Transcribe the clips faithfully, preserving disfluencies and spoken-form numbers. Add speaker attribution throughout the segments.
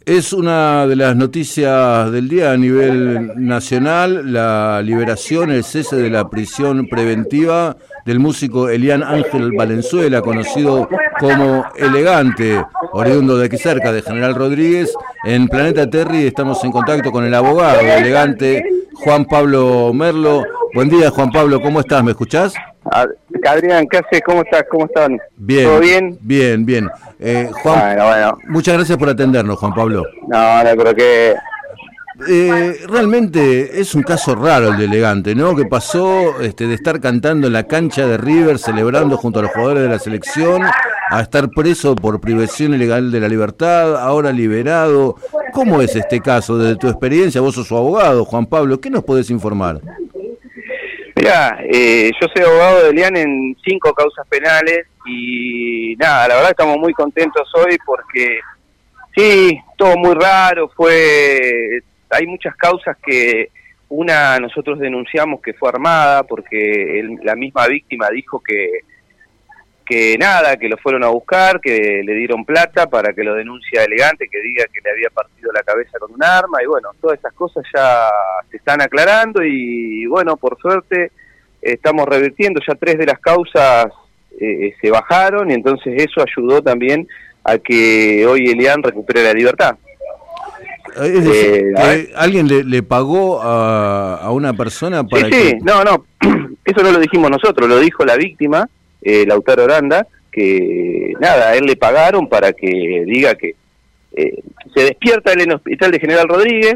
Speaker 1: Es una de las noticias del día a nivel nacional, la liberación, el cese de la prisión preventiva del músico Elian Ángel Valenzuela, conocido como Elegante, oriundo de aquí cerca, de General Rodríguez. En Planeta Terry estamos en contacto con el abogado Elegante, Juan Pablo Merlo. Buen día, Juan Pablo, ¿cómo estás? ¿Me escuchás?
Speaker 2: Adrián, ¿qué haces? ¿Cómo estás? ¿Cómo están?
Speaker 1: Bien.
Speaker 2: ¿Todo bien?
Speaker 1: Bien, bien. Eh, Juan,
Speaker 2: bueno, bueno.
Speaker 1: Muchas gracias por atendernos, Juan Pablo.
Speaker 2: No, no creo que...
Speaker 1: Eh, realmente es un caso raro el de Elegante, ¿no? Que pasó este, de estar cantando en la cancha de River, celebrando junto a los jugadores de la selección, a estar preso por privación ilegal de la libertad, ahora liberado. ¿Cómo es este caso desde tu experiencia? Vos sos su abogado, Juan Pablo, ¿qué nos podés informar?
Speaker 2: Mirá, eh, yo soy abogado de Elian en cinco causas penales y nada, la verdad estamos muy contentos hoy porque sí, todo muy raro, fue... Hay muchas causas que una nosotros denunciamos que fue armada porque el, la misma víctima dijo que que nada, que lo fueron a buscar, que le dieron plata para que lo denuncie a Elegante, que diga que le había partido la cabeza con un arma, y bueno, todas esas cosas ya se están aclarando y bueno, por suerte estamos revirtiendo, ya tres de las causas eh, se bajaron y entonces eso ayudó también a que hoy Elian recupere la libertad.
Speaker 1: Es decir, eh, que ¿alguien le, le pagó a, a una persona para
Speaker 2: sí,
Speaker 1: que...?
Speaker 2: Sí, no, no, eso no lo dijimos nosotros, lo dijo la víctima, eh, Lautaro Aranda, que nada, a él le pagaron para que diga que eh, se despierta él en el hospital de General Rodríguez,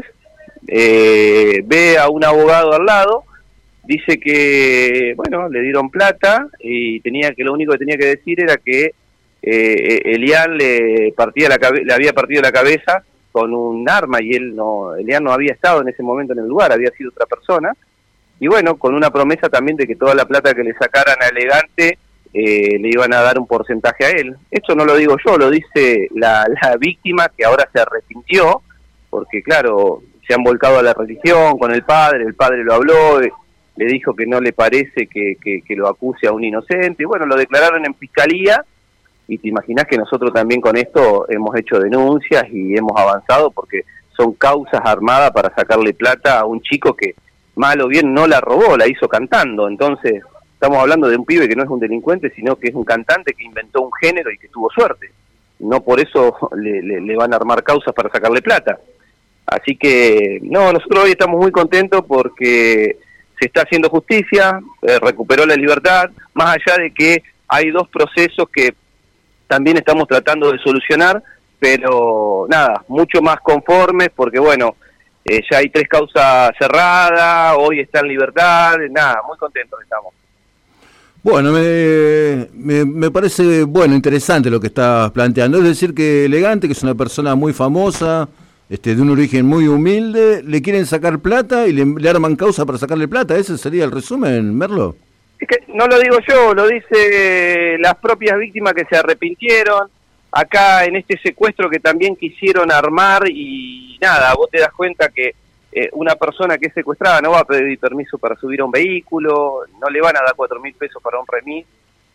Speaker 2: eh, ve a un abogado al lado, dice que, bueno, le dieron plata y tenía que lo único que tenía que decir era que eh, Elian le, partía la cabe- le había partido la cabeza con un arma y él no, Elian no había estado en ese momento en el lugar, había sido otra persona, y bueno, con una promesa también de que toda la plata que le sacaran a Elegante eh, le iban a dar un porcentaje a él. Esto no lo digo yo, lo dice la, la víctima que ahora se arrepintió, porque claro, se han volcado a la religión con el padre, el padre lo habló, eh, le dijo que no le parece que, que, que lo acuse a un inocente, y bueno, lo declararon en fiscalía, y te imaginás que nosotros también con esto hemos hecho denuncias y hemos avanzado porque son causas armadas para sacarle plata a un chico que mal o bien no la robó, la hizo cantando. Entonces estamos hablando de un pibe que no es un delincuente, sino que es un cantante que inventó un género y que tuvo suerte. No por eso le, le, le van a armar causas para sacarle plata. Así que no, nosotros hoy estamos muy contentos porque se está haciendo justicia, eh, recuperó la libertad, más allá de que hay dos procesos que también estamos tratando de solucionar, pero nada, mucho más conformes, porque bueno, eh, ya hay tres causas cerradas, hoy está en libertad, nada, muy contentos estamos.
Speaker 1: Bueno, me, me, me parece bueno, interesante lo que estás planteando, es decir que Elegante, que es una persona muy famosa, este, de un origen muy humilde, le quieren sacar plata y le, le arman causa para sacarle plata, ¿ese sería el resumen, Merlo?
Speaker 2: Es que no lo digo yo, lo dice las propias víctimas que se arrepintieron, acá en este secuestro que también quisieron armar y nada, vos te das cuenta que eh, una persona que es secuestrada no va a pedir permiso para subir a un vehículo, no le van a dar cuatro mil pesos para un remis,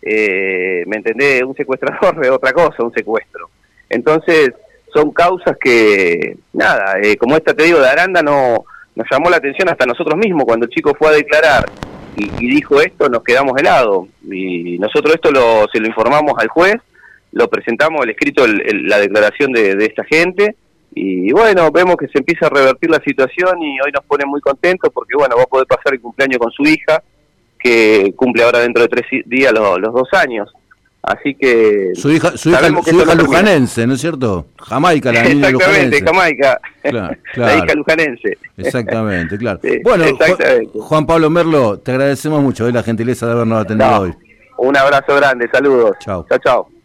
Speaker 2: eh, ¿me entendés? Un secuestrador es otra cosa, un secuestro. Entonces son causas que, nada, eh, como esta te digo de Aranda, no nos llamó la atención hasta nosotros mismos cuando el chico fue a declarar. Y, y dijo esto, nos quedamos helados. Y nosotros esto lo, se lo informamos al juez, lo presentamos el escrito, el, el, la declaración de, de esta gente, y bueno, vemos que se empieza a revertir la situación y hoy nos pone muy contentos porque bueno, va a poder pasar el cumpleaños con su hija, que cumple ahora dentro de tres días los, los dos años. Así que...
Speaker 1: Su hija, su hija, su hija lujanense, ¿no es cierto? Jamaica, la niña lujanense.
Speaker 2: Exactamente, Jamaica,
Speaker 1: claro, claro.
Speaker 2: La hija lujanense.
Speaker 1: Exactamente, claro.
Speaker 2: Sí,
Speaker 1: bueno,
Speaker 2: exactamente.
Speaker 1: Ju- Juan Pablo Merlo, te agradecemos mucho eh, la gentileza de habernos atendido
Speaker 2: no,
Speaker 1: hoy.
Speaker 2: Un abrazo grande, saludos.
Speaker 1: Chao.
Speaker 2: Chao, chao.